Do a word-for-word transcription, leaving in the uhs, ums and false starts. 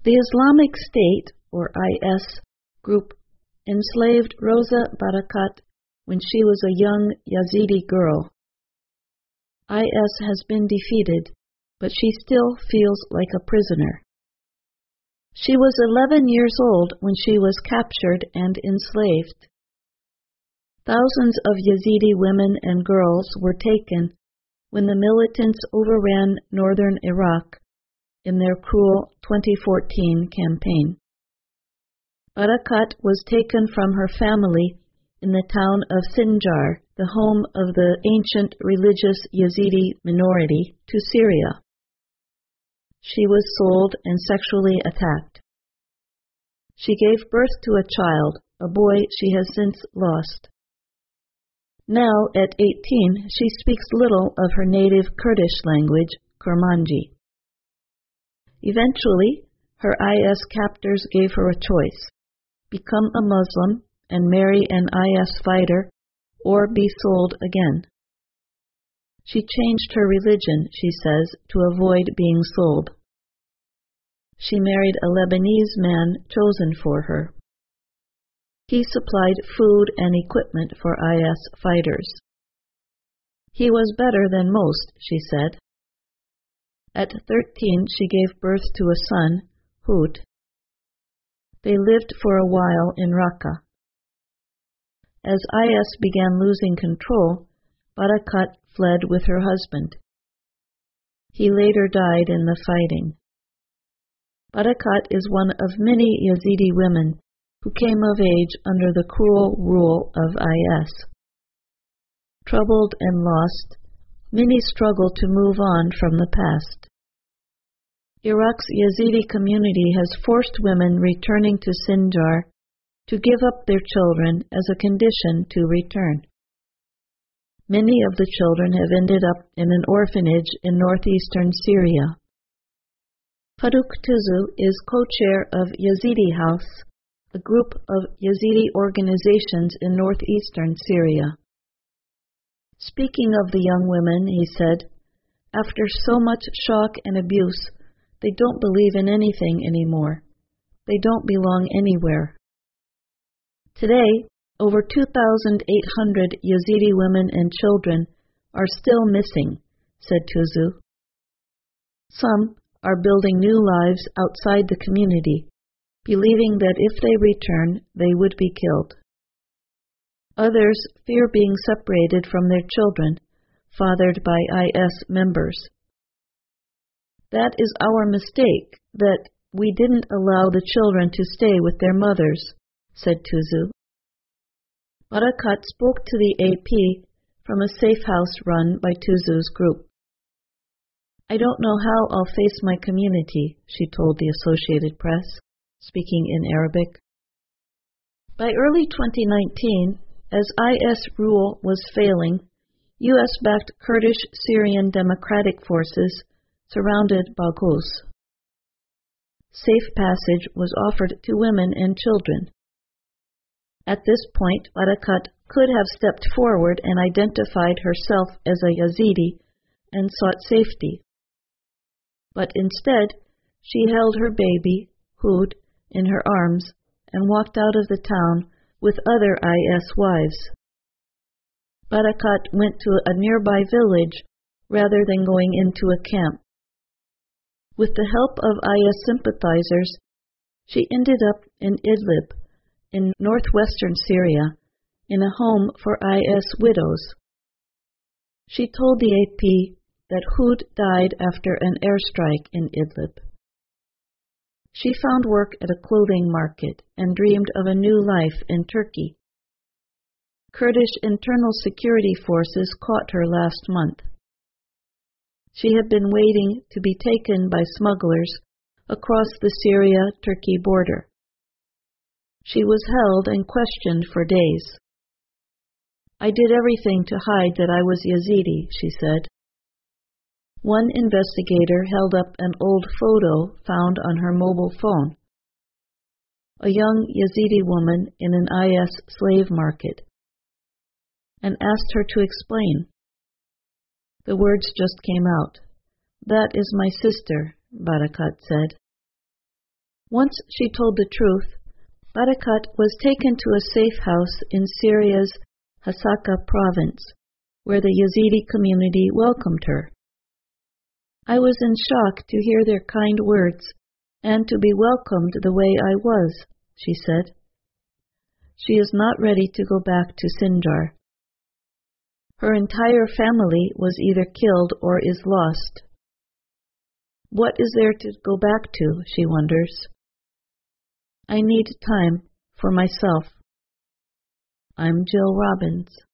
The Islamic State, or I S, group enslaved Rosa Barakat when she was a young Yazidi girl. I S has been defeated, but she still feels like a prisoner. She was eleven years old when she was captured and enslaved. Thousands of Yazidi women and girls were taken when the militants overran northern Iraq in their cruel twenty fourteen campaign. Barakat was taken from her family in the town of Sinjar, the home of the ancient religious Yazidi minority, to Syria. She was sold and sexually attacked. She gave birth to a child, a boy she has since lost. Now, at eighteen, she speaks little of her native Kurdish language, Kurmanji. Eventually, her I S captors gave her a choice: become a Muslim and marry an I S fighter, or be sold again. She changed her religion, she says, to avoid being sold. She married a Lebanese man chosen for her. He supplied food and equipment for I S fighters. He was better than most, she said. At thirteen, she gave birth to a son, Hud. They lived for a while in Raqqa. As I S began losing control, Barakat fled with her husband. He later died in the fighting. Barakat is one of many Yazidi women who came of age under the cruel rule of I S. Troubled and lost, many struggle to move on from the past. Iraq's Yazidi community has forced women returning to Sinjar to give up their children as a condition to return. Many of the children have ended up in an orphanage in northeastern Syria. Faruk Tuzu is co-chair of Yazidi House, a group of Yazidi organizations in northeastern Syria. Speaking of the young women, he said, after so much shock and abuse, they don't believe in anything anymore. They don't belong anywhere. Today, over two thousand eight hundred Yazidi women and children are still missing, said Tuzu. Some are building new lives outside the community, believing that if they return, they would be killed. Others fear being separated from their children, fathered by I S members. That is our mistake, that we didn't allow the children to stay with their mothers, said Tuzu. Barakat spoke to the A P from a safe house run by Tuzu's group. I don't know how I'll face my community, she told the Associated Press, speaking in Arabic. By early twenty nineteen, as I S rule was failing, U S-backed Kurdish Syrian Democratic Forces surrounded Baghouz. Safe passage was offered to women and children. At this point, Barakat could have stepped forward and identified herself as a Yazidi and sought safety. But instead, she held her baby, Hud, in her arms and walked out of the town with other I S wives. Barakat went to a nearby village rather than going into a camp. With the help of I S sympathizers, she ended up in Idlib, in northwestern Syria, in a home for I S widows. She told the A P that Hud died after an airstrike in Idlib. She found work at a clothing market and dreamed of a new life in Turkey. Kurdish internal security forces caught her last month. She had been waiting to be taken by smugglers across the Syria-Turkey border. She was held and questioned for days. I did everything to hide that I was Yazidi, she said. One investigator held up an old photo found on her mobile phone. A young Yazidi woman in an I S slave market, and asked her to explain. The words just came out. That is my sister, Barakat said. Once she told the truth. Barakat was taken to a safe house in Syria's Hasaka province, where the Yazidi community welcomed her. I was in shock to hear their kind words and to be welcomed the way I was, she said. She is not ready to go back to Sinjar. Her entire family was either killed or is lost. What is there to go back to, she wonders. I need time for myself. I'm Jill Robbins.